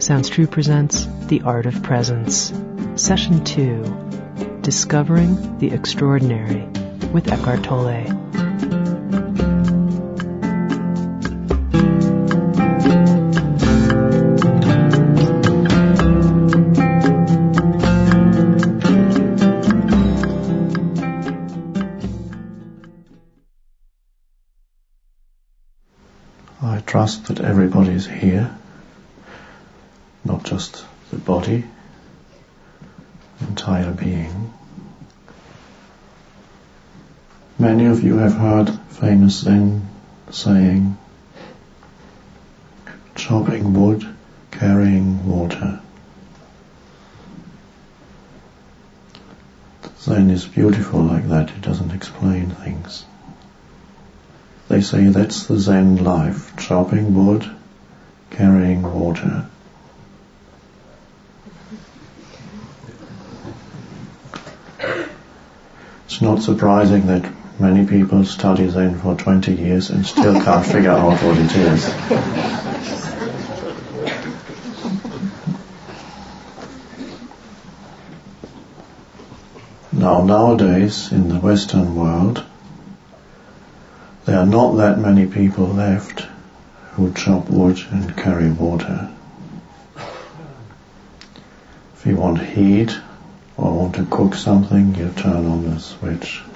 Sounds True presents The Art of Presence, Session 2, Discovering the Extraordinary with Eckhart Tolle. I trust that everybody is here, not just the body, entire being. Many of you have heard famous Zen saying, chopping wood, carrying water. Zen is beautiful like that, it doesn't explain things. They say that's the Zen life, chopping wood, carrying water. It's not surprising that many people study Zen for 20 years and still can't figure out what it is. Nowadays, in the Western world, there are not that many people left who chop wood and carry water. If you want heat or want to cook something, you turn on the switch.